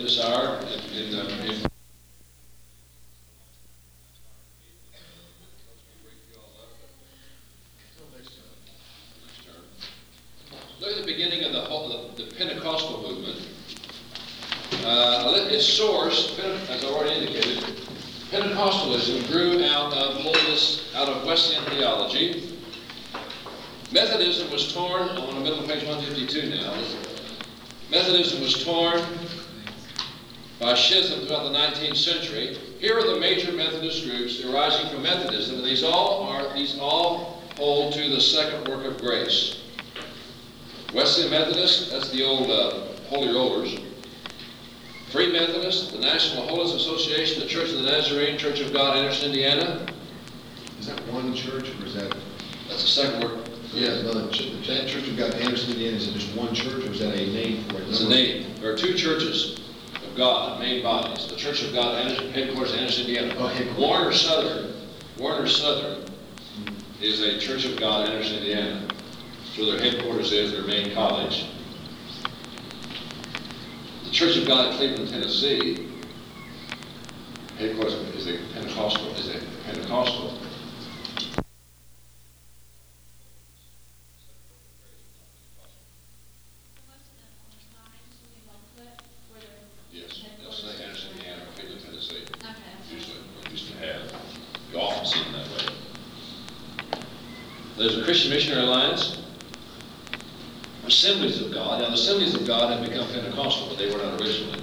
this hour in look at the beginning of the Pentecostal movement. Its source, as I already indicated, Pentecostalism grew out of holiness, out of Wesleyan theology. Methodism was torn, I'm on the middle of page 152 now. Methodism was torn by schism throughout the 19th century. Here are the major Methodist groups arising from Methodism, and these all hold to the second work of grace. Wesleyan Methodist, that's the old Holy Rollers. Free Methodist, the National Holiness Association, the Church of the Nazarene, Church of God, Anderson, Indiana. Is that one church, or is that? That's the second work. Yeah, no, the Church of God, Anderson, Indiana. Is it just one church, or is that a name for it? It's a name. There are two churches of God, main bodies. The Church of God, headquarters in Anderson, Indiana. Oh, headquarters. Warner Southern is a Church of God, Anderson, Indiana. So their headquarters is their main college. The Church of God in Cleveland, Tennessee, headquarters is a Pentecostal. Yes, they'll say Anderson, Indiana, or Cleveland, Tennessee. Okay. Usually, or used to have. You often see them that way. There's a Christian Missionary Alliance. Assemblies of God. Now, the Assemblies of God have become Pentecostal, but they were not originally.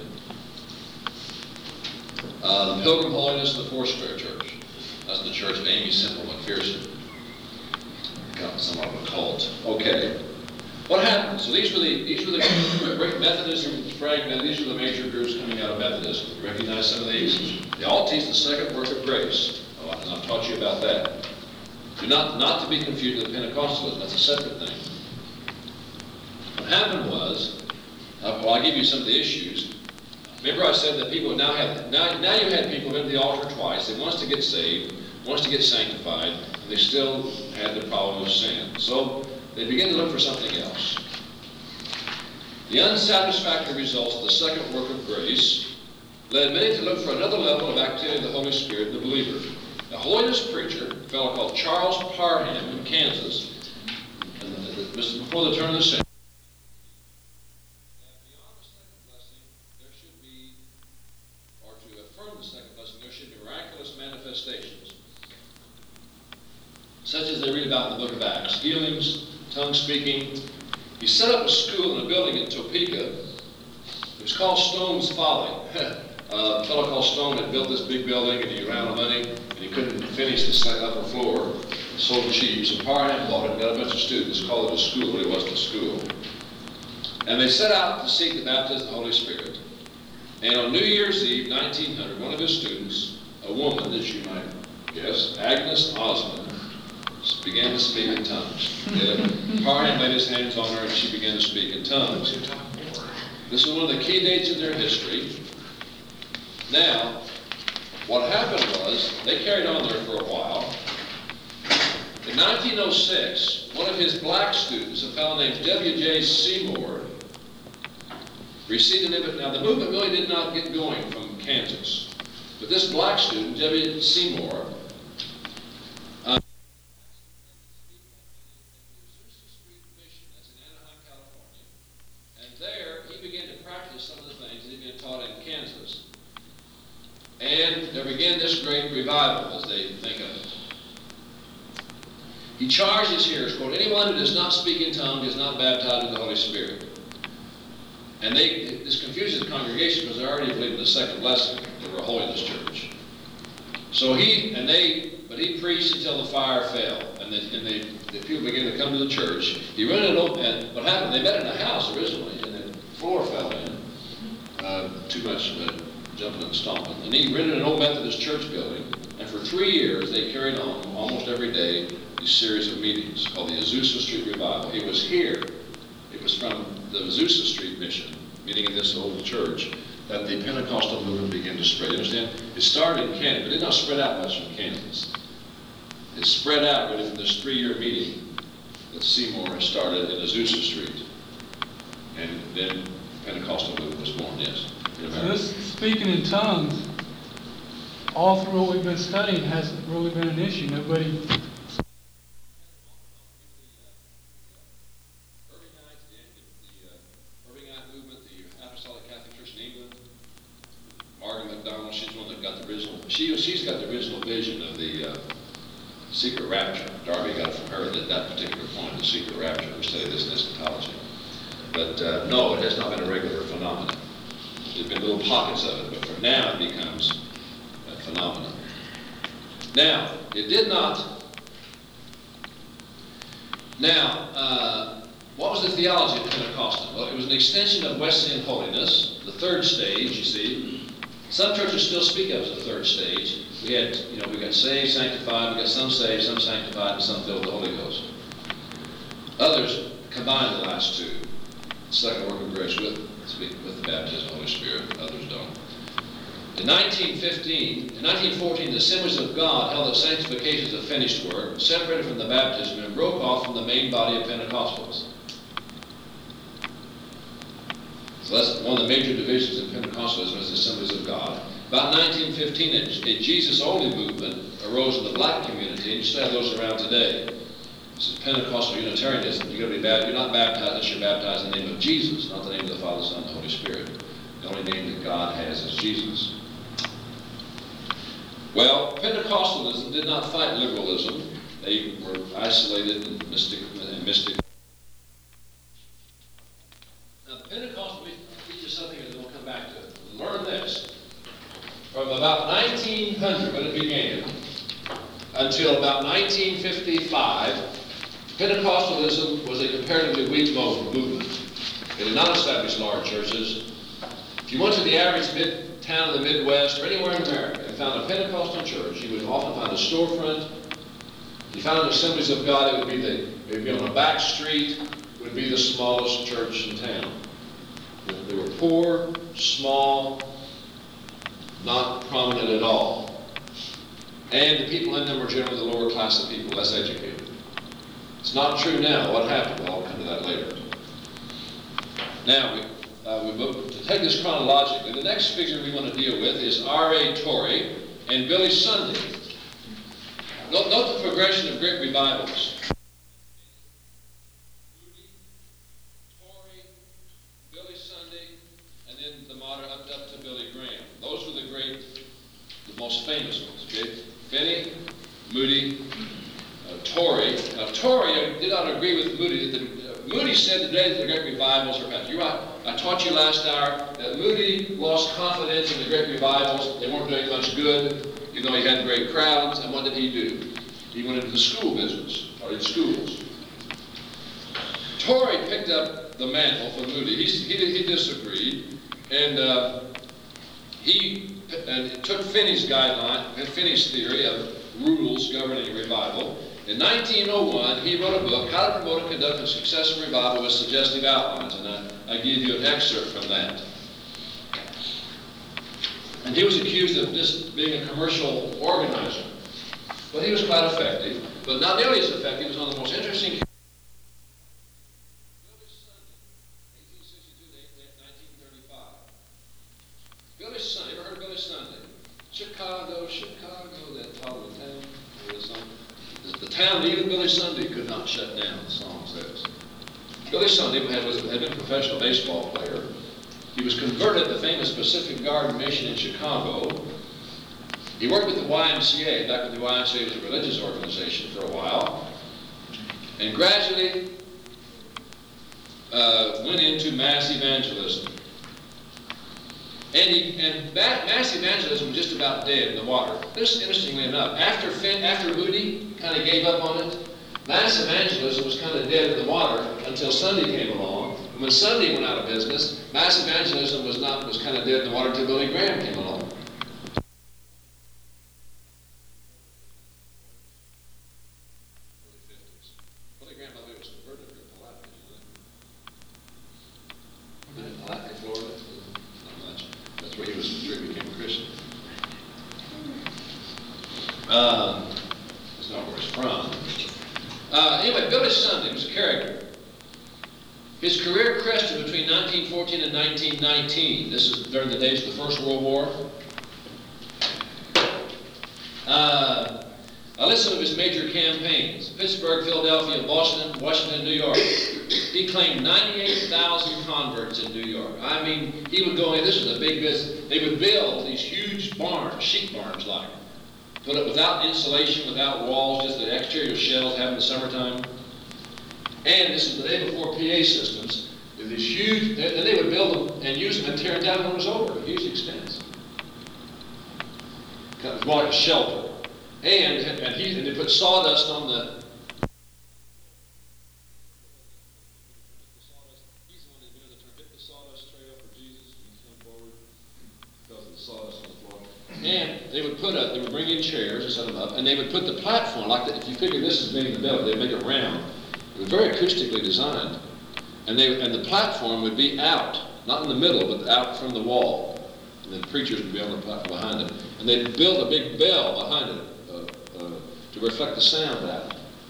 The Pilgrim Holiness of the Foursquare Church. That's the church of Amy Semple McPherson. Become somewhat of a cult. Okay. What happened? So these were the great Methodism fragment. These are the major groups coming out of Methodism. You recognize some of these? They all teach the second work of grace. And I've taught you about that. Do not to be confused with Pentecostalism. That's a separate thing. What happened was, I'll give you some of the issues. Remember I said that people now you had people who went to the altar twice. They want us to get saved, want us to get sanctified, and they still had the problem of sin. So they began to look for something else. The unsatisfactory results of the second work of grace led many to look for another level of activity of the Holy Spirit in the believer. A holiness preacher, a fellow called Charles Parham in Kansas, and this is before the turn of the century, such as they read about in the book of Acts, healings, tongue speaking. He set up a school in a building in Topeka. It was called Stone's Folly. A fellow called Stone had built this big building, and he ran out of money, and he couldn't finish the upper floor. It sold cheap, so Parham bought it and got a bunch of students, called it a school, but it wasn't a school. And they set out to seek the baptism of the Holy Spirit. And on New Year's Eve, 1900, one of his students, a woman that you might guess, Agnes Osmond, began to speak in tongues. Parham laid his hands on her and she began to speak in tongues. This is one of the key dates in their history. Now, what happened was, they carried on there for a while. In 1906, one of his black students, a fellow named W.J. Seymour, received an invitation. Now, the movement really did not get going from Kansas. But this black student, W.J. Seymour, and there began this great revival, as they think of it. He charged his hearers, quote, anyone who does not speak in tongues is not baptized with the Holy Spirit. And this confuses the congregation because they already believed in the second blessing. They were a holiness church. So he preached until the fire fell, and the people began to come to the church. He rented an old pen. What happened? They met in a house originally, and the floor fell in. Too much jumping and stomping. And he rented an old Methodist church building, and for 3 years they carried on almost every day these series of meetings called the Azusa Street Revival. It was here. It was from the Azusa Street mission, meeting in this old church, that the Pentecostal movement began to spread. You understand? It started in Kansas, but it did not spread out much from Kansas. It spread out really from this 3-year meeting that Seymour started in Azusa Street. And then Pentecostal movement was born, yes. So this speaking in tongues, all through what we've been studying, hasn't really been an issue. Nobody. She's got the original vision of the secret rapture. Darby got it from her at that particular point, the secret rapture. We study this in eschatology. But no, it has not been a regular phenomenon. There have been little pockets of it, but from now it becomes a phenomenon. Now, it did not. Now, what was the theology of Pentecostal? Well, it was an extension of Wesleyan holiness, the third stage, you see. Some churches still speak of it as the third stage. We got saved, sanctified, we got some saved, some sanctified, and some filled with the Holy Ghost. Others combine the last two. Second work of grace with the baptism of the Holy Spirit. Others don't. In 1914, the Assemblies of God held that sanctification is a finished work, separated from the baptism, and broke off from the main body of Pentecostals. So that's one of the major divisions in Pentecostalism, is the Assemblies of God. About 1915, a Jesus-only movement arose in the black community, and you still have those around today. This is Pentecostal Unitarianism. You're not baptized unless you're baptized in the name of Jesus, not the name of the Father, Son, and the Holy Spirit. The only name that God has is Jesus. Well, Pentecostalism did not fight liberalism. They were isolated and mystic. Now, the Pentecostal, let me teach you something and then we'll come back to it. Learn this. From about 1900, when it began, until about 1955, Pentecostalism was a comparatively weak movement. It did not establish large churches. If you went to the average town of the Midwest or anywhere in America and found a Pentecostal church, you would often find a storefront. If you found Assemblies of God, it would be on a back street. It would be the smallest church in town. They were poor, small, not prominent at all. And the people in them were generally the lower class of people, less educated. It's not true now. What happened? Well, I'll come to that later. Now, to take this chronologically, the next figure we want to deal with is R.A. Torrey and Billy Sunday. Note the progression of great revivals. Moody, Torrey, Billy Sunday, and then the modern up to Billy Graham. Those were the most famous ones. Okay? Finney, Moody, Torrey. Now, Torrey did not agree with Moody. Moody said today that the great revivals are past. You're right. I taught you last hour that Moody lost confidence in the great revivals. They weren't doing much good, even though he had great crowds. And what did he do? He went into the school business, or in schools. Torrey picked up the mantle from Moody. He disagreed, and he took Finney's Finney's theory of rules governing revival. In 1901, he wrote a book, How to Promote and Conduct a Successful Revival with Suggestive Outlines, and I give you an excerpt from that. And he was accused of just being a commercial organizer. But he was quite effective. But not nearly as effective. He was one of the most interesting. Billy Sunday, 1862 to 1935. Billy Sunday, ever heard of Billy Sunday? Chicago, that part of the town. The town that even Billy Sunday could not shut down, the song says. Billy Sunday had been a professional baseball player. He was converted at the famous Pacific Garden Mission in Chicago. He worked with the YMCA, back when the YMCA was a religious organization for a while, and gradually went into mass evangelism. And mass evangelism was just about dead in the water. This, interestingly enough, after Moody kind of gave up on it, mass evangelism was kind of dead in the water until Sunday came along. And when Sunday went out of business, mass evangelism was kind of dead in the water until Billy Graham came along. Billy Graham, by the way, was converted here in Palatka, Florida. That's where he became a Christian. That's not where he's from. Anyway, Billy Sunday was a character. His career crested between 1914 and 1919. This is during the days of the First World War. I listened to his major campaigns: Pittsburgh, Philadelphia, Boston, Washington, New York. He claimed 98,000 converts in New York. I mean, he would go in, this was a big business. They would build these huge barns, sheep barns like, put it without insulation, without walls, just the exterior shells having the summertime. And this is the day before PA systems. These huge, and they would build them and use them and tear them down when it was over. A huge expense. Kind of more like a shelter. And they put sawdust on the. He's the one that invented the term, hit the sawdust tray up for Jesus, and he's come forward because of the sawdust on the floor. And they would bring in chairs and set them up, and they would put the platform, like that. If you figure this is being the belly, they'd make it round. It was very acoustically designed. And the platform would be out, not in the middle, but out from the wall. And the preachers would be on the platform behind it. And they'd build a big bell behind it to reflect the sound out.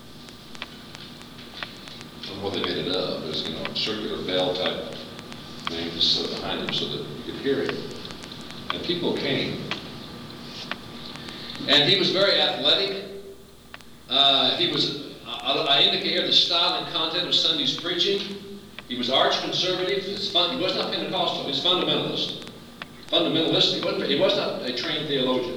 I don't know what they made it of. It was, a circular bell type thing just behind him so that you could hear it. And people came. And he was very athletic. I indicate here the style and content of Sunday's preaching. He was arch-conservative. He was not Pentecostal. He was fundamentalist. Fundamentalist. He was not a trained theologian.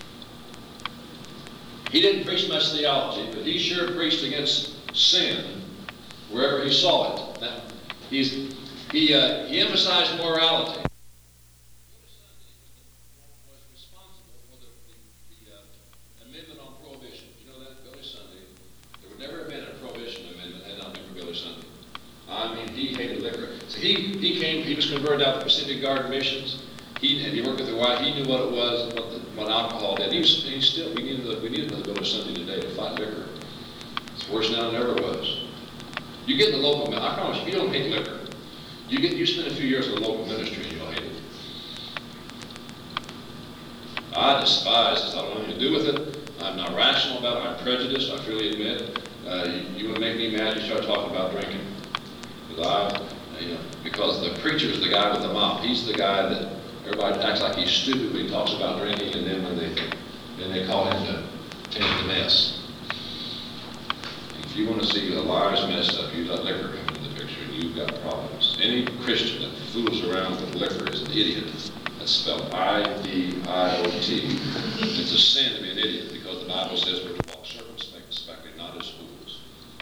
He didn't preach much theology, but he sure preached against sin wherever he saw it. Now, he emphasized morality. Was responsible for the amendment on prohibition. You know that, Billy Sunday? There would never have been a prohibition amendment had not been for Billy Sunday. I mean, he hated liquor. So he was converted out of the Pacific Garden missions. He worked with the white. He knew what it was, what alcohol did. We needed another Billy Sunday today to fight liquor. It's worse now than it ever was. You get in the local, I promise you, if you don't hate liquor, you spend a few years in the local ministry and you'll hate it. I despise this. I don't want anything to do with it. I'm not rational about it. I'm prejudiced, I freely admit. You want to make me mad, you start talking about drinking. Because the preacher is the guy with the mop. He's the guy that everybody acts like he's stupid when he talks about drinking, and then they call him to tend the mess. If you want to see the lives messed up, you let liquor come into the picture, and you've got problems. Any Christian that fools around with liquor is an idiot. That's spelled I-D-I-O-T. It's a sin to be an idiot, because the Bible says we're to walk circumspectly, not as fools.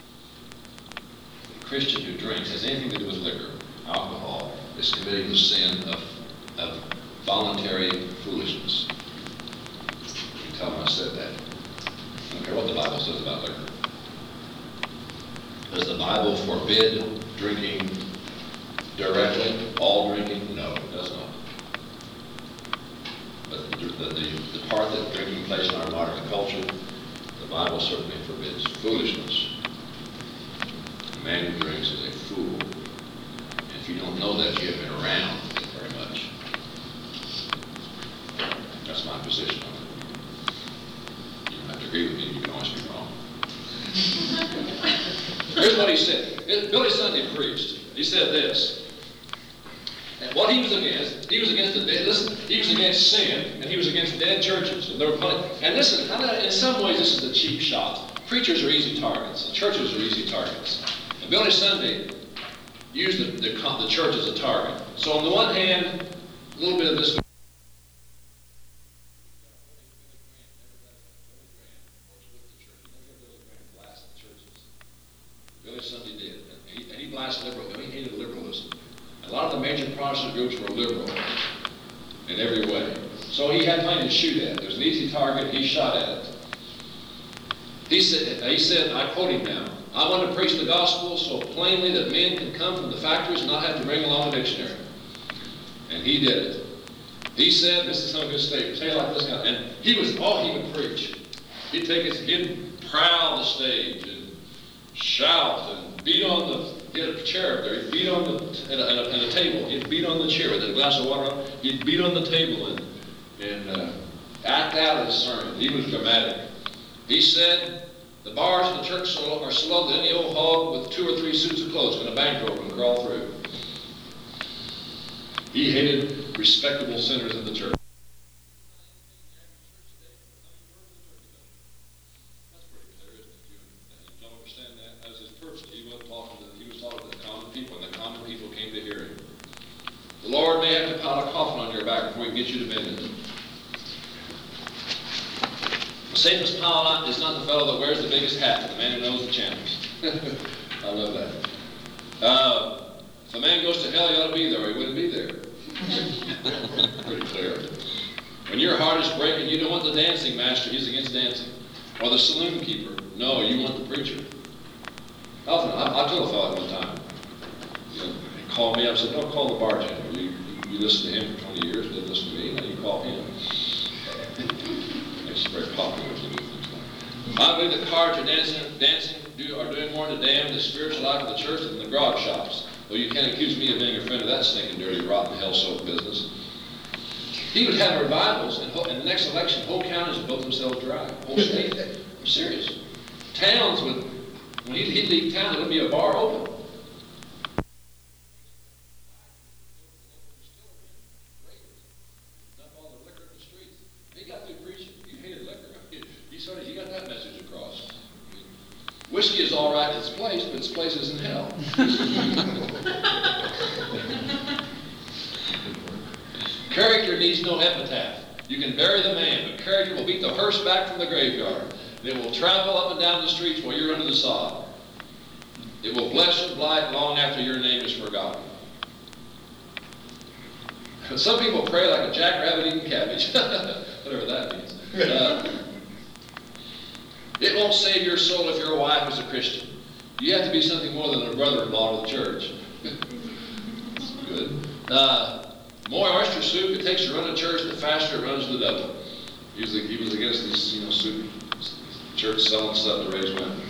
A Christian who drinks has anything to do with liquor, alcohol, is committing the sin of voluntary foolishness. You can tell them I said that. I don't care what the Bible says about liquor. Does the Bible forbid drinking directly? All drinking? No, it does not. But the part that drinking plays in our modern culture, the Bible certainly forbids foolishness. A man who drinks is a fool. And if you don't know that, you haven't been around it very much. That's my position on it. You don't have to agree with me, you can always be wrong. Here's what he said. Billy Sunday preached. He said this. And what he was against sin, and he was against dead churches. And there were plenty. And this is in some ways this is a cheap shot. Preachers are easy targets. The churches are easy targets. And Billy Sunday used the church as a target. So on the one hand, a little bit of this. Billy Sunday did. And he blasted liberalism. He hated liberalism. A lot of the major Protestant groups were liberal in every way. So he had plenty to shoot at. There was an easy target. He shot at it. He said, I quote him now, I want to preach the gospel so plainly that men can come from the factories and not have to bring along a dictionary. And he did it. He said, this is some of his statements, say like this guy, and he would preach. He'd prowl the stage and shout and beat on he had a chair up there, he'd beat on and a table, he'd beat on the chair with a glass of water on, he'd beat on the table and act out his sermon. He was dramatic. He said, The bars in the church are so low that any old hog with 2 or 3 suits of clothes can a bankroll and crawl through. He hated respectable sinners in the church. That's pretty clear, isn't it? You don't understand that? That was his purpose. He was talking to the common people, and the common people came to hear him. The Lord may have to pile a coffin on your back before he can get you to bend it. The safest pilot is not the fellow that wears the biggest hat, but the man who knows the channels. I love that. If a man goes to hell, he ought to be there, or he wouldn't be there. Pretty clear. When your heart is breaking, you don't want the dancing master, he's against dancing. Or the saloon keeper. No, you want the preacher. I told a fellow one time, he called me up and said, don't call the bartender. You listen to him for 20 years, didn't listen to me, now you call him. It's very popular to do things like that. I believe the cards are are doing more to damn the spiritual life of the church than the grog shops. Well, you can't accuse me of being a friend of that stinking, dirty, rotten, hell-soaked business. He would have revivals, and the next election, whole counties would vote themselves dry. Whole state. I'm serious. Towns would, when he'd leave town, there would be a bar open. He got that message across. Whiskey is all right in its place, but its place is in hell. Character needs no epitaph. You can bury the man, but character will beat the hearse back from the graveyard. It will travel up and down the streets while you're under the sod. It will bless and blight long after your name is forgotten. Some people pray like a jackrabbit eating cabbage, whatever that means. It won't save your soul if your wife is a Christian. You have to be something more than a brother-in-law to the church. Good. More oyster soup it takes to run a church, the faster it runs the devil. He was against these, soup church selling stuff to raise women.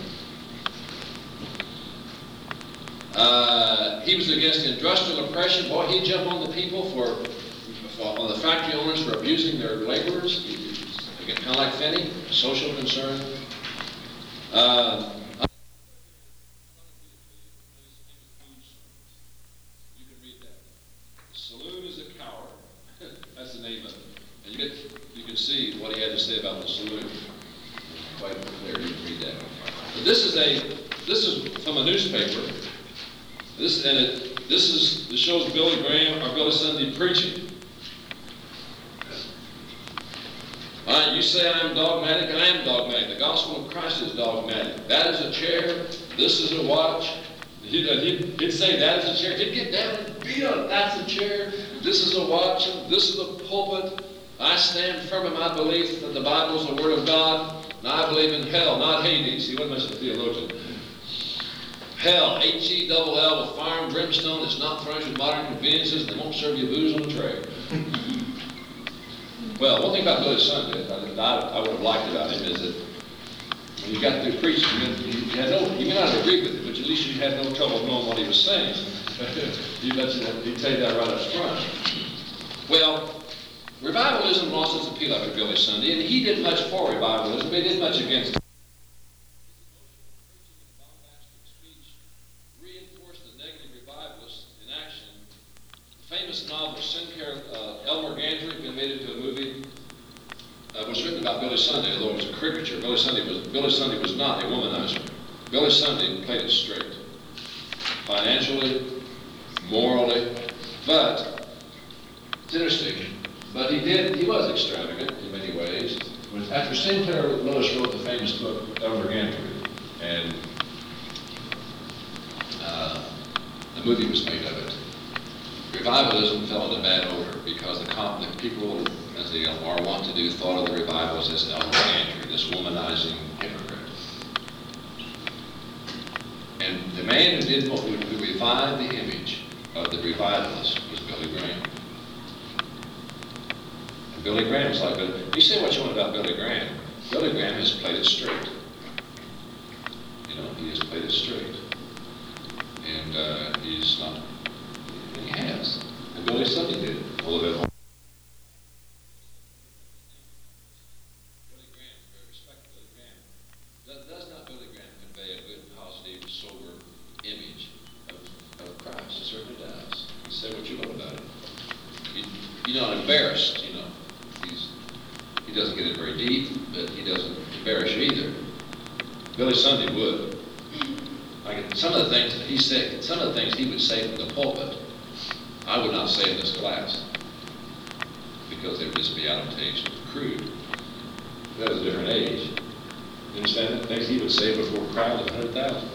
He was against industrial oppression. Boy, he'd jump on the people on the factory owners for abusing their laborers. Kind of like Finney, social concern. You can read that. The saloon is a coward. That's the name of it. And you can see what he had to say about the saloon. Quite clear. You can read that. But this is from a newspaper. This shows Billy Graham or Billy Sunday preaching. You say I'm dogmatic, and I am dogmatic. The gospel of Christ is dogmatic. That is a chair. This is a watch. He'd say that is a chair. He'd get down and beat on it. That's a chair. This is a watch. This is a pulpit. I stand firm in my belief that the Bible is the Word of God, and I believe in hell, not Hades. He wasn't much of a theologian. Hell, H-E-double-L with fire and brimstone that's not furnished with modern conveniences, and they won't serve you booze on a tray. Well, one thing about Billy Sunday I would have liked about him is that when you got through preaching, you may not have agreed with it, but at least you had no trouble knowing what he was saying. He'd tell you that right up front. Well, revivalism lost its appeal after Billy Sunday, and he did much for revivalism, but he did much against it. Reinforced the negative revivalists in action. The famous novel Sinclair, Elmer Gantry, been made into a movie, was written about Billy Sunday, although it was a caricature. Billy Sunday was not a womanizer. Billy Sunday played it straight, financially, morally, but it's interesting. But he was extravagant in many ways. After Sinclair Lewis wrote the famous book Elmer Gantry, and the movie was made of it, revivalism fell into bad odor because the people, as they are wont to do, thought of the revivals as Elmer Gantry, this womanizing hypocrite. And the man who revived the image of the revivalist was Billy Graham. And Billy Graham's like, you say what you want about Billy Graham. Billy Graham has played it straight. He has played it straight. And he's not. He has. And Billy Sunday did a little bit more. Billy Graham, very respected Billy Graham, does not not embarrassed, he doesn't get it very deep, but he doesn't embarrass you either. Billy Sunday would. Like some of the things that he said, some of the things he would say from the pulpit, I would not say in this class, because they would just be out of taste, crude. That was a different age. You understand that? Things he would say before a crowd of 100,000.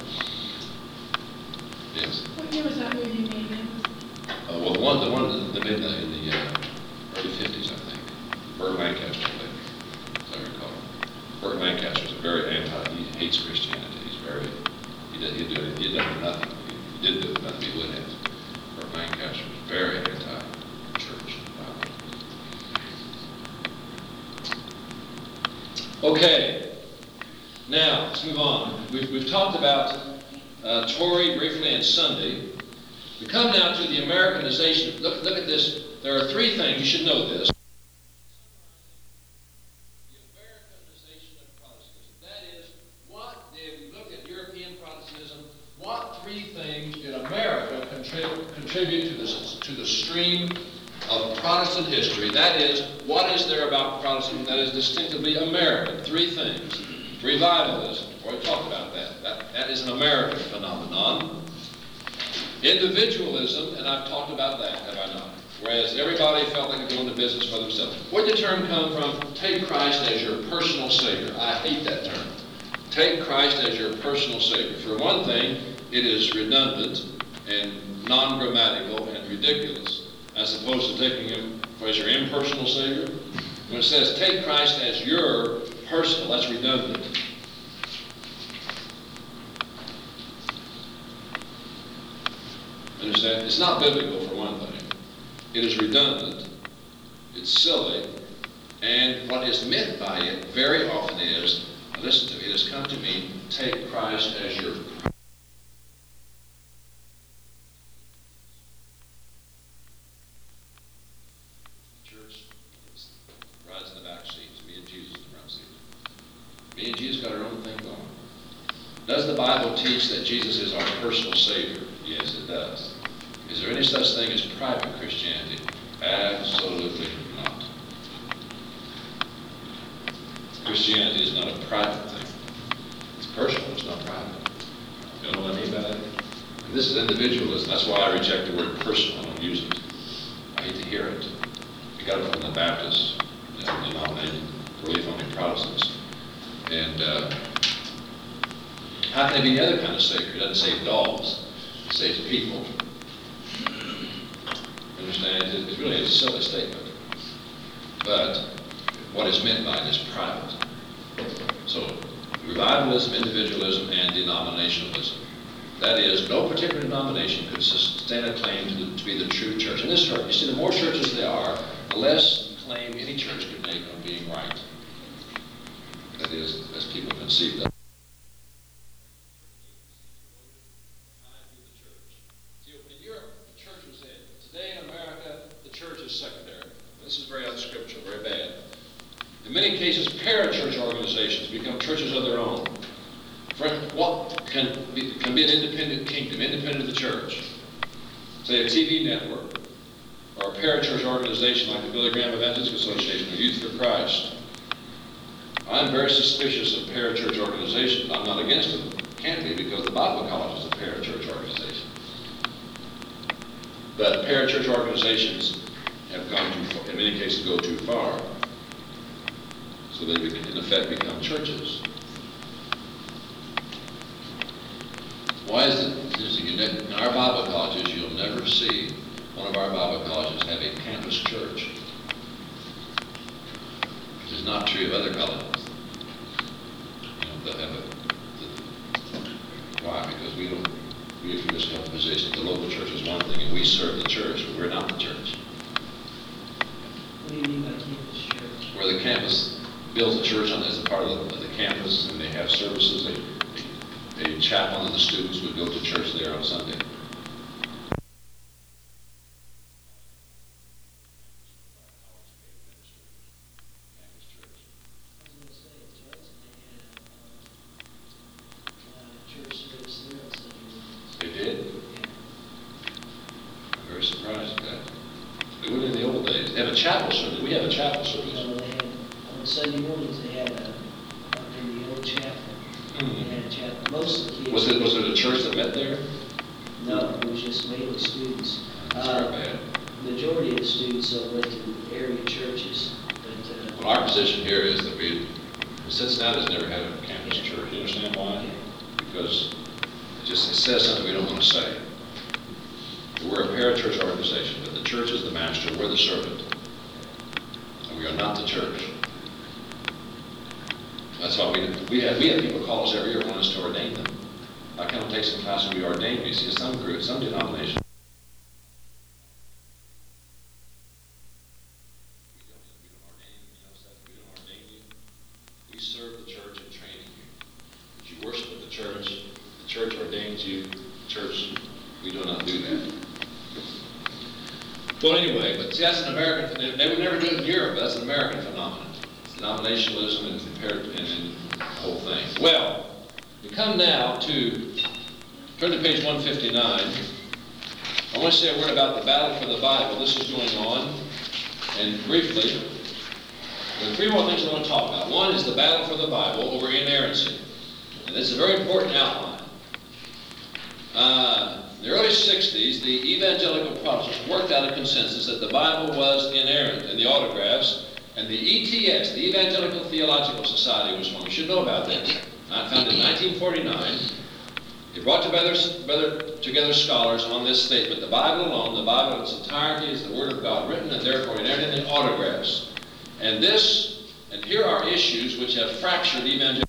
Yes. What year was that movie made in? Well, the one that made in the early 50s, I think. Burt Lancaster, I think, as I recall. Burt Lancaster is he hates Christianity. He'd done nothing. He did do nothing he would have. Burt Lancaster was very anti-church. Okay. Now, let's move on. We've talked about Tory briefly and Sunday. We come now to the Americanization. Look at this. There are three things. You should know this. The Americanization of Protestantism. That is, if you look at European Protestantism, what three things did America contribute to the stream of Protestant history? That is, what is there about Protestantism that is distinctively American? Three things. Revivalism. We talked about that. That is an American phenomenon. Individualism, and I've talked about that, have I not? Whereas everybody felt they could go into business for themselves. Where did the term come from? Take Christ as your personal Savior. I hate that term. Take Christ as your personal Savior. For one thing, it is redundant and non-grammatical and ridiculous, as opposed to taking Him as your impersonal Savior. When it says take Christ as your personal, that's redundant. Understand? It's not biblical, for one thing. It is redundant. It's silly. And what is meant by it very often is, listen to me, it has come to mean, take Christ as your church rides in the back seat. Me and Jesus in the front seat. Me and Jesus got our own thing going. Does the Bible teach that Jesus is our personal Savior? Yes, it does. Is there any such thing as private Christianity? Absolutely not. Christianity is not a private thing. It's personal, it's not private. You know what I mean by that? And this is individualism. That's why I reject the word personal. I don't use it. I hate to hear it. We got it from the Baptists, denominated, Relief Only Protestants. And how can they be any other kind of Savior? It doesn't save dogs. It saves people. Understand? It's really a silly statement. But what is meant by it is private. So, revivalism, individualism, and denominationalism. That is, no particular denomination could stand a claim to be the true church. In this church, you see, the more churches there are, the less claim any church could make on being right. That is, as people conceive that. In many cases, parachurch organizations become churches of their own. What can be an independent kingdom, independent of the church? Say a TV network, or a parachurch organization like the Billy Graham Evangelistic Association or Youth for Christ. I'm very suspicious of parachurch organizations. I'm not against them. Can't be, because the Bible College is a parachurch organization. But parachurch organizations have gone too far, in many cases go too far. So they, in effect, become churches. Why is it? In our Bible colleges, you'll never see one of our Bible colleges have a campus church. Which is not true of other colleges. They'll have why? Because we just have a position. The local church is one thing, and we serve the church, but we're not the church. What do you mean by campus church? Where the campus builds a church on as a part of the campus, and they have services. A chaplain and the students would go to church there on Sunday. They did? I'm very surprised at that. They would in the old days. a chapel service. We have a chapel You service. know, they had, on Sunday mornings, they had, up in the old chapel, they had a chapel. Most of the kids. Was it a church that met there? No, it was just mainly students. That's not bad. Majority of the students went to area churches, but, Well, our position here is that Cincinnati's never had a campus church. You understand why? Because it says something we don't want to say. We're a parachurch organization, but the church is the master, we're the servant. And we are not the church. That's why we have people call us every year want us to ordain them. I come and take some class and we ordain. You see, some groups, some denominations. We serve the church in training you. But you worship at the church ordains you, the church, we do not do that. Well, anyway, but see, that's an American, they would never do it in Europe, but that's an American phenomenon. It's denominationalism and the whole thing. Well, we come now to, turn to page 159. I want to say a word about the battle for the Bible. This is going on, and briefly, there are three more things I want to talk about. One is the battle for the Bible over inerrancy. And this is a very important outline. In the early 60s, the evangelical Protestants worked out a consensus that the Bible was inerrant in the autographs, and the ETS, the Evangelical Theological Society, was formed. You should know about this. Founded in 1949. It brought together scholars on this statement: the Bible alone, the Bible in its entirety, is the Word of God, written and therefore inerrant in the autographs. And here are issues which have fractured evangelical.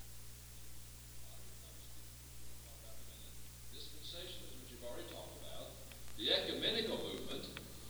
Dispensationalism, which you've already talked about, the ecumenical movement,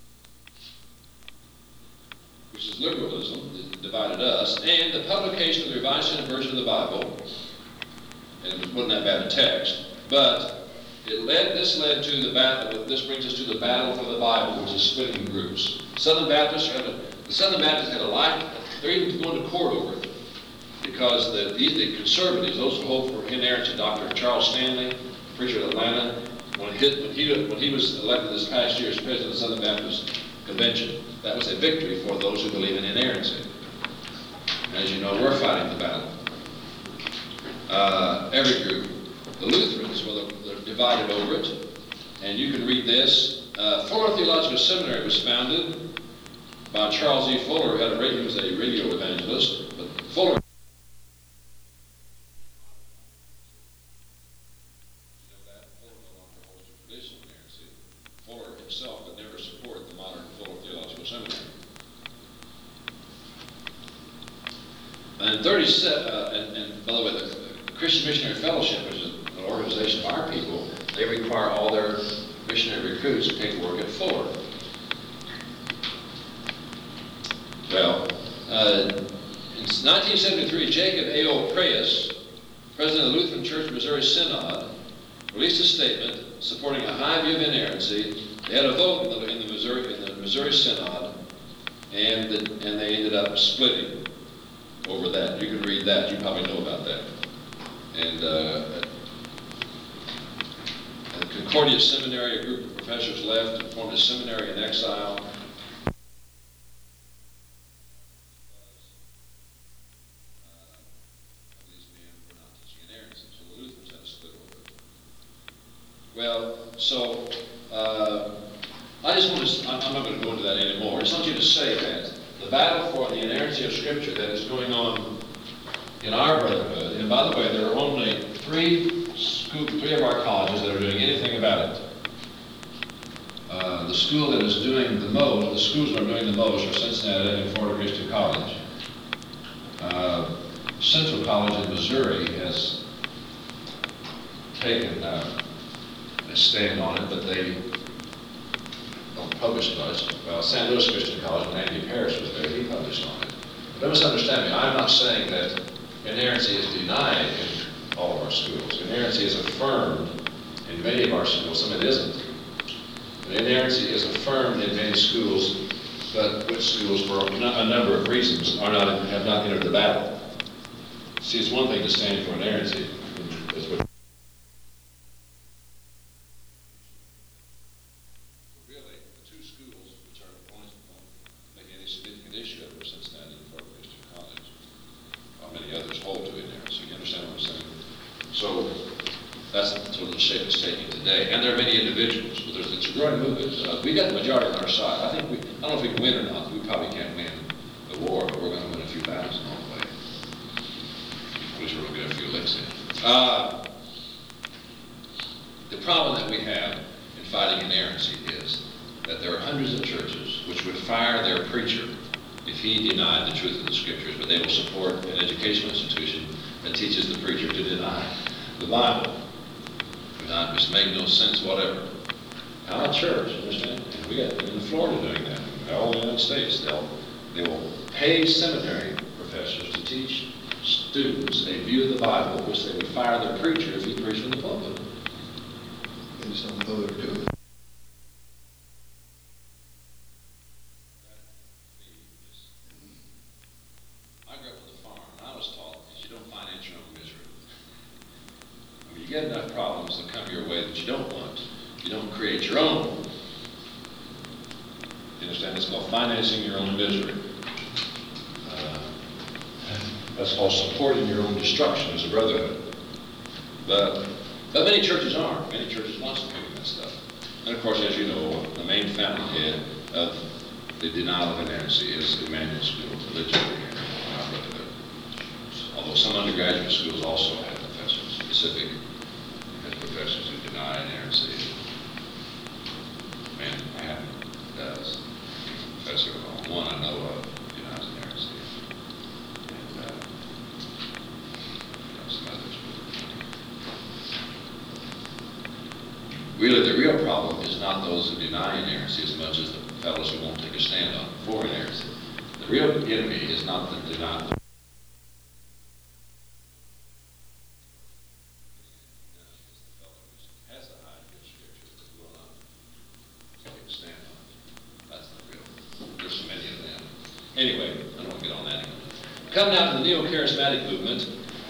which is liberalism, that divided us, and the publication of the Revised Standard Version of the Bible. And it wasn't that bad a text, but this brings us to the battle for the Bible, which is splitting groups. The Southern Baptists had a life, they're even going to court over it, because the conservatives, those who hold for inerrancy, Dr. Charles Stanley, preacher of Atlanta, when he was elected this past year as president of the Southern Baptist Convention, that was a victory for those who believe in inerrancy. As you know, we're fighting the battle. Every group. The Lutherans, well, they're divided over it. And you can read this. Fuller Theological Seminary was founded by Charles E. Fuller, who was a radio evangelist. But Fuller, you know that? Fuller no longer holds to traditional inerrancy. Fuller himself would never support the modern Fuller Theological Seminary. And 37, and by the way, the Christian Missionary Fellowship, which is an organization of our people, they require all their missionary recruits to take work at Fuller. Well, in 1973, Jacob A.O. Preus, president of the Lutheran Church Missouri Synod, released a statement supporting a high view of inerrancy. They had a vote in the Missouri Synod, and they ended up splitting over that. You can read that. You probably know about that. And at Concordia Seminary, a group of professors left and formed a seminary in exile. These men were not teaching inerrancy, so the Lutherans had to split over it. Well, so I'm not going to go into that anymore. I just want you to say that the battle for the inerrancy of Scripture that is going on in our brotherhood, and by the way, there are only three of our colleges that are doing anything about it. The school that is doing the most, the schools that are doing the most are Cincinnati and Florida Christian College. Central College in Missouri has taken a stand on it, but they don't publish much. Well, St. Louis Christian College, when Andy Parrish was there, he published on it. But misunderstand me, I'm not saying that inerrancy is denied in all of our schools. Inerrancy is affirmed in many of our schools, some it isn't. But inerrancy is affirmed in many schools, but which schools, for a number of reasons, have not entered the battle. See, it's one thing to stand for inerrancy. Really, the two schools which are opponents don't make any significant main issue ever since then in Fort Christian College. Many others hold to inerrancy. You understand what I'm saying? So that's sort of the shape it's taking today. And there are many individuals. But it's a growing movement. We got the majority on our side. I don't know if we can win or not. We probably can't win the war, but we're going to win a few battles along the way. At least we're going to get a few licks in. The problem that we have in fighting inerrancy is that there are hundreds of churches which would fire their preacher if he denied the truth of the Scriptures, but they will support an educational institution that teaches the preacher to deny the Bible. Which make no sense whatever. Our church, understand? And we got in Florida doing that. All the United States, they will pay seminary professors to teach students a view of the Bible, which they would fire their preacher if he preached in the pulpit. They just don't know what they're doing. I grew up on the farm, and I was taught that you don't finance your own misery. I mean, you get enough problems that come your way that you don't want. You don't create your own. You understand? It's called financing your own misery. That's called supporting your own destruction as a brotherhood. But many churches aren't. Many churches not supporting that stuff. And of course, as you know, the main fountainhead of the denial of inerrancy is Emmanuel School of Religion here in our brotherhood. Although some undergraduate schools also have professors, specific professors who deny inerrancy. Manhattan does. Professor, one I know of, denies inerrancy. And some others. Really, the real problem is not those who deny inerrancy as much as the fellows who won't take a stand on for inerrancy. The real enemy is not the denial. Anyway, I don't want to get on that anymore. Coming out to the neo-charismatic movement,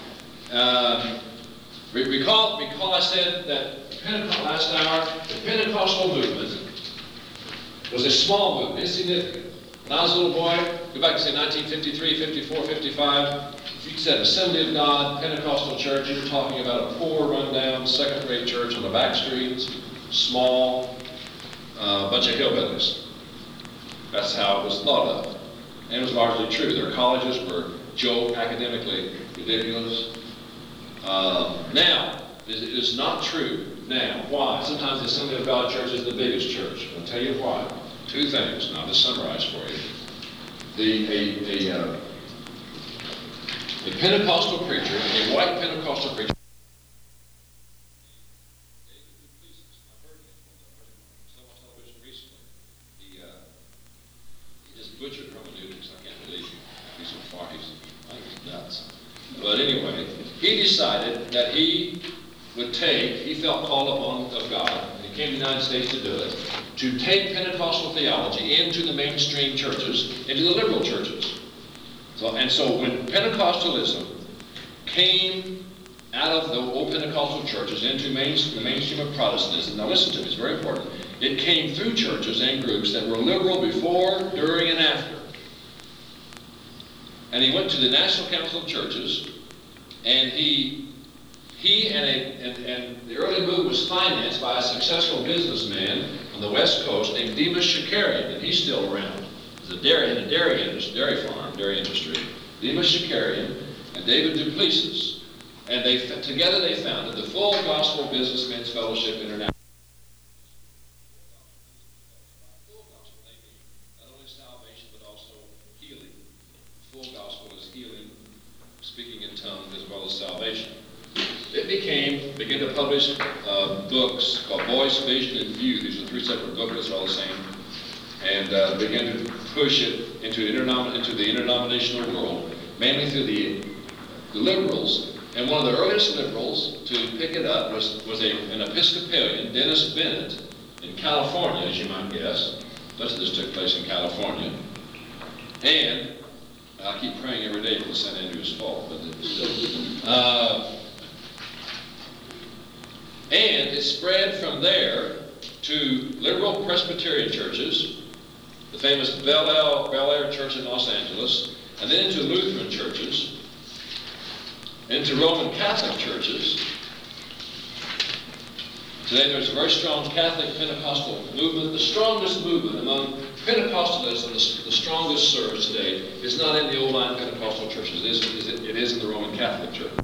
recall I said that last hour, the Pentecostal movement was a small movement, insignificant. When I was a little boy, go back to say 1953, 54, 55, if you said Assembly of God, Pentecostal church, you were talking about a poor, rundown, second-rate church on the back streets, small, bunch of hillbillies. That's how it was thought of. And it was largely true. Their colleges were academically ridiculous. Now, it is not true now. Why? Sometimes the Assembly of God church is the biggest church. I'll tell you why. Two things, and I'll just summarize for you. The Pentecostal preacher, a white Pentecostal preacher, butchered hermeneutics. I can't believe he's so far. He's nuts. But anyway, he decided that he felt called upon of God, and he came to the United States to do it, to take Pentecostal theology into the mainstream churches, into the liberal churches. So when Pentecostalism came out of the old Pentecostal churches into the mainstream of Protestantism, now listen to me, it's very important. It came through churches and groups that were liberal before, during, and after. And he went to the National Council of Churches, and he and the early movement was financed by a successful businessman on the West Coast named Demas Shakarian, and he's still around. He's a dairy farm, dairy industry. Demas Shakarian and David Duplessis. And together they founded the Full Gospel Businessmen's Fellowship International. Full gospel, they mean not only salvation but also healing. Full gospel is healing, speaking in tongues as well as salvation. It began to publish books called Voice, Vision, and View. These are three separate booklets, all the same, and began to push it into the interdenominational world, mainly through the liberals. And one of the earliest liberals to pick it up was an Episcopalian, Dennis Bennett, in California, as you might guess. Most of this took place in California. And I keep praying every day for St. Andrew's fall, but and it spread from there to liberal Presbyterian churches the famous Bel Air Church in Los Angeles, and then into Lutheran churches, into Roman Catholic churches. Today there's a very strong Catholic Pentecostal movement. The strongest movement among Pentecostalism, the strongest surge today, is not in the old line Pentecostal churches. It is in the Roman Catholic Church.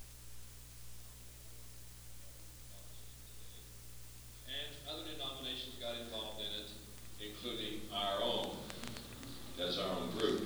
And other denominations got involved in it, including our own, as our own group.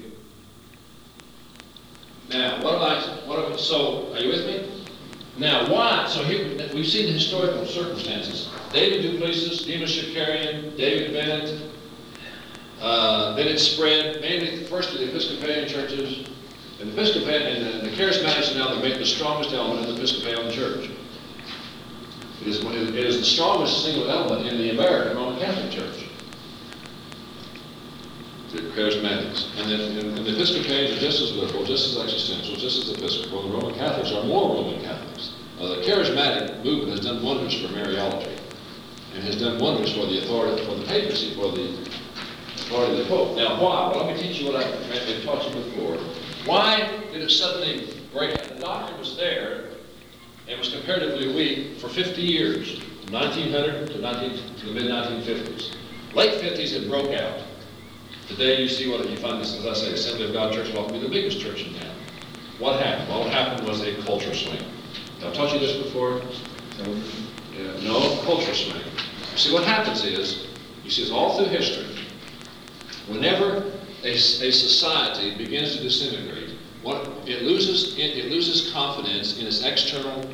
Now, so are you with me? Now, why? So here, we've seen the historical circumstances. David Duplessis, Demas Shakarian, David Bennett. Then it spread mainly first to the Episcopalian churches, and the Charismatics are now the strongest element in the Episcopalian church. It is the strongest single element in the American Roman Catholic Church. The Charismatics. And then and the Episcopalians are just as liberal, just as existential, just as Episcopal. The Roman Catholics are more Roman Catholics. The Charismatic movement has done wonders for Mariology, and has done wonders for the authority, for the papacy, for the authority of the Pope. Now, why? Well, let me teach you what I've taught you before. Why did it suddenly break out? The doctrine was there and was comparatively weak for 50 years, from 1900 to the mid-1950s. Late 50s, it broke out. Today, you see what you find this, as I say, Assembly of God Church will often be the biggest church in town. What happened? Well, what happened was a culture swing. I've taught you this before. No, culture swing. See, what happens is, you see this all through history. Whenever a society begins to disintegrate, it loses confidence in its external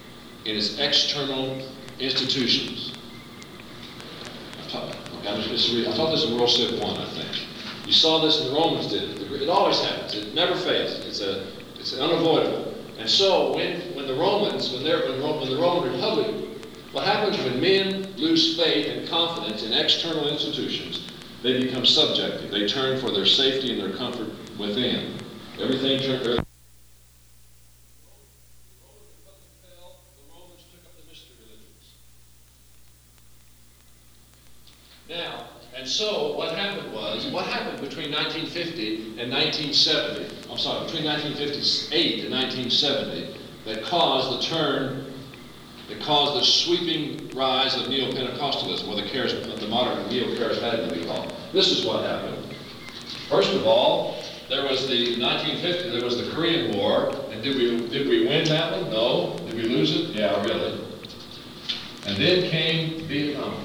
institutions. I taught this in World Civ 1, I think. You saw this, and the Romans did it. It always happens. It never fails. It's unavoidable. And so when the Roman Republic, what happens when men lose faith and confidence in external institutions? They become subjective. They turn for their safety and their comfort within. Everything turned. The Romans took up the mystery religions. Now, and so what happened between 1950 and 1970, between 1958 and 1970, that caused the sweeping rise of Neo-Pentecostalism, or the modern Neo-Charismatic we call it. This is what happened. First of all, there was the 1950, there was the Korean War, and did we win that one? No. Did we lose it? Yeah, really. And then came Vietnam.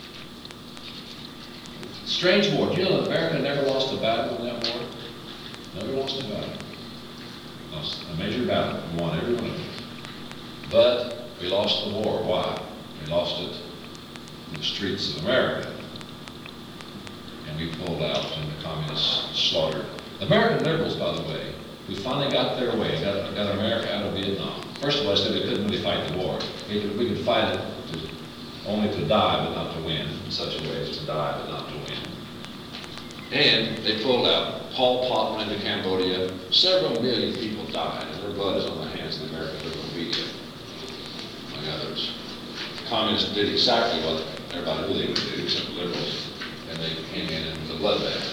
Strange war. Do you know that America never lost a battle in that war? Never lost a battle. Lost a major battle and won every one of them. But we lost the war. Why? We lost it in the streets of America. And we pulled out and the communists slaughtered. American liberals, by the way, who finally got their way, got America out of Vietnam. First of all, I said we couldn't really fight the war. We could fight it only to die but not to win, in such a way as to die but not to win. And they pulled out. Pol Pot went into Cambodia. Several million people died, and their blood is on the hands of the American liberal media, among others. The communists did exactly what everybody knew they would do, except the liberals, and they came in and it was a bloodbath.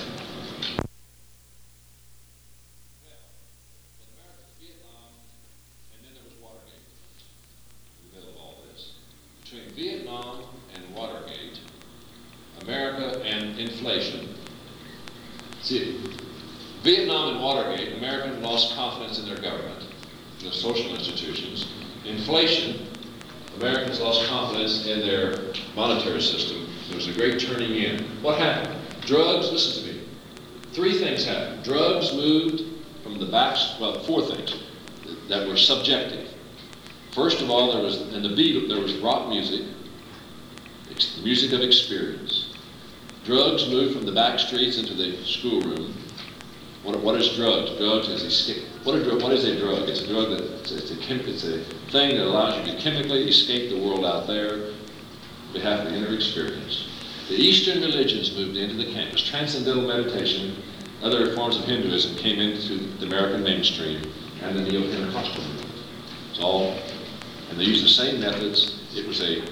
Vietnam and Watergate, America and inflation. See, Vietnam and Watergate, Americans lost confidence in their government, their social institutions. Inflation, Americans lost confidence in their monetary system. There was a great turning in. What happened? Drugs, listen to me. 3 things happened. Drugs moved from the backs, 4 things that were subjective. First of all, there was rock music, the music of experience. Drugs moved from the back streets into the schoolroom. What is drugs? Drugs is escape. What is a drug? It's a drug it's a thing that allows you to chemically escape the world out there on behalf of the inner experience. The Eastern religions moved into the campus. Transcendental meditation, other forms of Hinduism came into the American mainstream, and the Neo-Pentecostal movement. It's all. And they used the same methods. It was a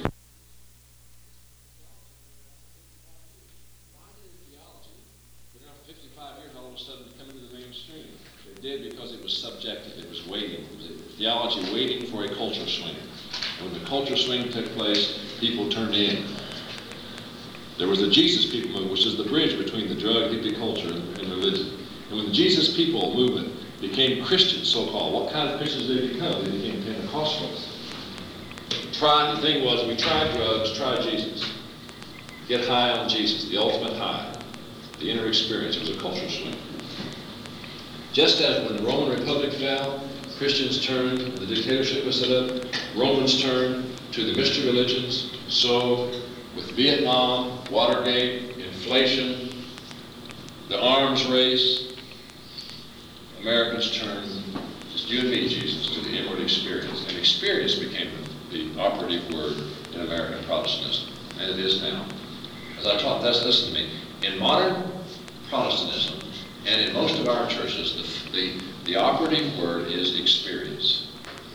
It did because it was subjective. It was waiting. It was a theology waiting for a culture swing. And when the culture swing took place, people turned in. There was the Jesus People movement, which is the bridge between the drug hippie culture and religion. And when the Jesus People movement became Christians, so-called, what kind of Christians did they become? They became Pentecostals. The thing was, we tried drugs, tried Jesus. Get high on Jesus, the ultimate high, the inner experience. It was a cultural swing. Just as when the Roman Republic fell, Christians turned, the dictatorship was set up, Romans turned to the mystery religions. So with Vietnam, Watergate, inflation, the arms race, Americans turned, just you and me, Jesus, to the inward experience. And experience became the operative word in American Protestantism, and it is now. As I taught, listen to me. In modern Protestantism, and in most of our churches, the operative word is experience.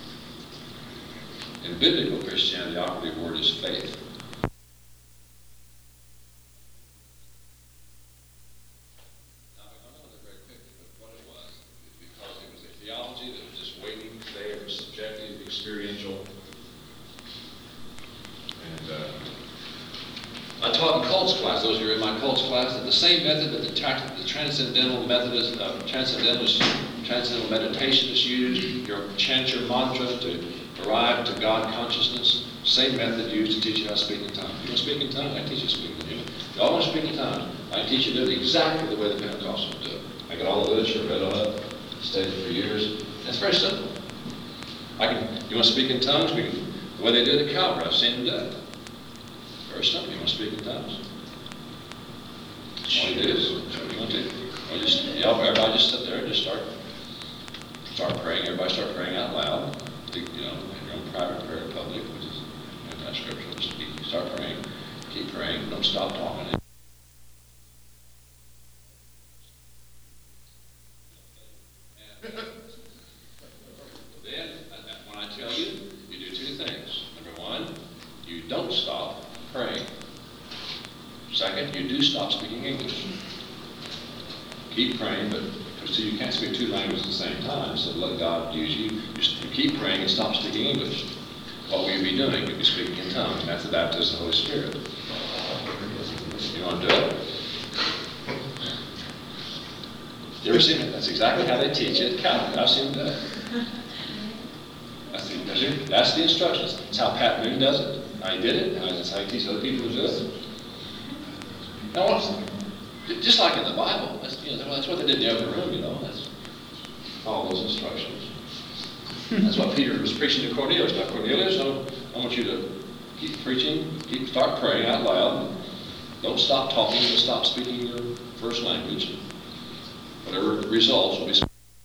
In biblical Christianity, the operative word is faith. Now, I know that very quickly, but what it was, because it was a theology that was just waiting there, it was subjective, experiential. And I taught in cults class, those who are in my cults class, that the same method that the transcendental Methodist, transcendental meditationists use, chant your mantra to arrive to God consciousness, same method used to teach you how to speak in tongues. You want to speak in tongues? I can teach you to speak in tongues. You all want to speak in tongues? I can teach you to do it exactly the way the Pentecostals do it. I got all the literature, read all that, studied it for years. It's very simple. You want to speak in tongues? The way they do it at Calvary, I've seen them do it. Very simple. You want to speak in tongues? All you do is, what you want to do. Everybody just sit there and just start praying. Everybody start praying out loud. In your own private prayer in public, which is anti-scriptural. Just start praying. Keep praying. Don't stop talking. Then, when I tell you, you do two things. Number one, you don't stop praying. Second, you do stop speaking English. Keep praying, but see, you can't speak two languages at the same time, so let God use you. You keep praying and stop speaking English. What will you be doing? You'll be speaking in tongues, and that's the baptism of the Holy Spirit. You want to do it? You ever seen it? That's exactly how they teach it at Calvary. I've seen them do it. That's the instructions. That's how Pat Moon does it. How he did it. That's how he teaches other people to do it. Now, just like in the Bible, that's what they did in the other room, That's all those instructions. That's what Peter was preaching to Cornelius. Now, Cornelius, I want you to keep preaching, start praying out loud. Don't stop talking, don't stop speaking your first language. Whatever results will be.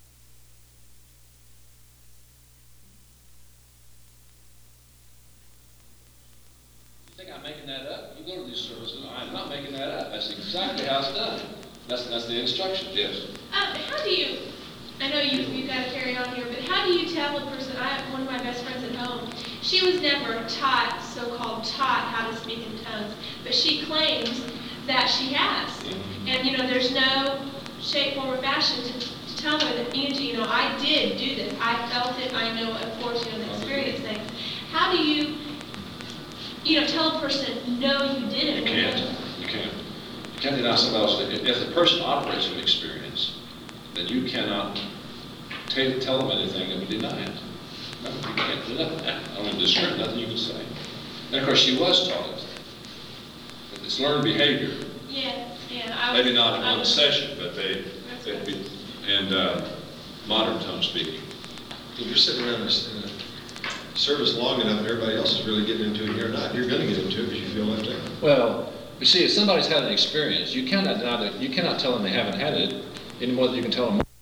I'm making that up. You go to these services. I'm not making that up. That's exactly how it's done. That's the instructions. Yes. How do you? I know you've got to carry on here, but how do you tell a person? I have one of my best friends at home. She was never so-called taught how to speak in tongues, but she claims that she has. Mm-hmm. And there's no shape, form, or fashion to tell her that Angie, I did do this. I felt it. I know, of course, the experience things. How do you? Tell a person, no, you didn't. You can't. You can't deny somebody else. If the person operates from experience, then you cannot tell them anything that would deny it. No, you can't do nothing. I mean, there's nothing you can say. And of course, she was taught it. It's learned behavior. Yeah. Maybe not in one session, but they'd be, and modern tongue speaking. If you're sitting around in a service long enough and everybody else is really getting into it, you're not. You're going to get into it because you feel left out. Well, you see, if somebody's had an experience, you cannot deny that. You cannot tell them they haven't had it any more than you can tell them. The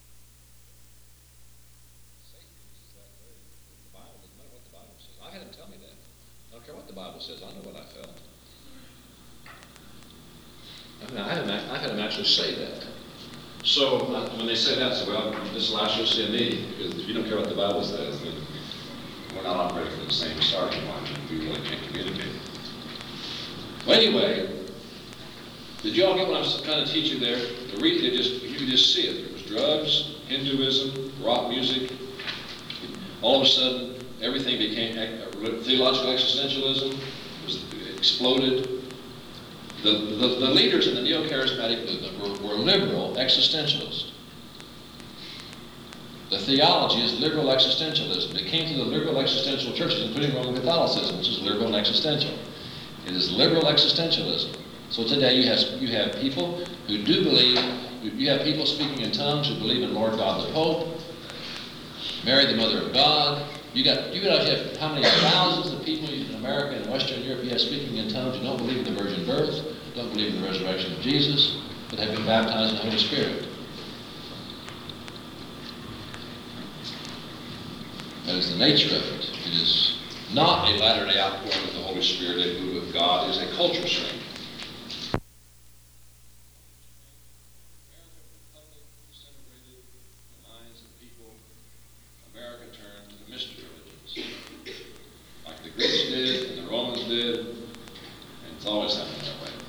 Bible doesn't matter what the Bible says. I had him tell me that. I don't care what the Bible says. I know what I felt. I had him actually say that. So when they say that, well, this will actually see me, because if you don't care what the Bible says, then we're not operating from the same starting line. We really can't communicate. Well, anyway, did you all get what I was trying to teach you there? You could just see it. There was drugs, Hinduism, rock music. All of a sudden, everything became theological existentialism, was exploded. The leaders in the neo-charismatic movement were liberal existentialists. The theology is liberal existentialism. It came through the liberal existential churches, including Roman Catholicism, which is liberal and existential. It is liberal existentialism. So today you have people who do believe, you have people speaking in tongues who believe in Lord God the Pope, Mary the Mother of God. You have how many thousands of people in America and Western Europe you have speaking in tongues who don't believe in the virgin birth, don't believe in the resurrection of Jesus, but have been baptized in the Holy Spirit. That is the nature of it. It is not a latter-day outpouring of the Holy Spirit, a move of God. It is a culture strain. America turned to the mystery religions, like the Greeks did and the Romans did, and it's always happened that way.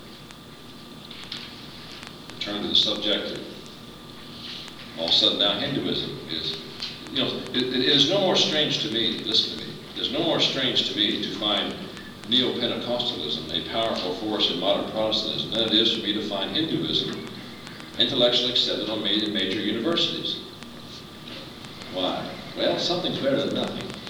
Turn to the subjective. All of a sudden now Hinduism is, it is no more strange to me, listen to me, it is no more strange to me to find Neo-Pentecostalism a powerful force in modern Protestantism than it is for me to find Hinduism intellectually accepted on major universities. Why? Well, something's better than nothing.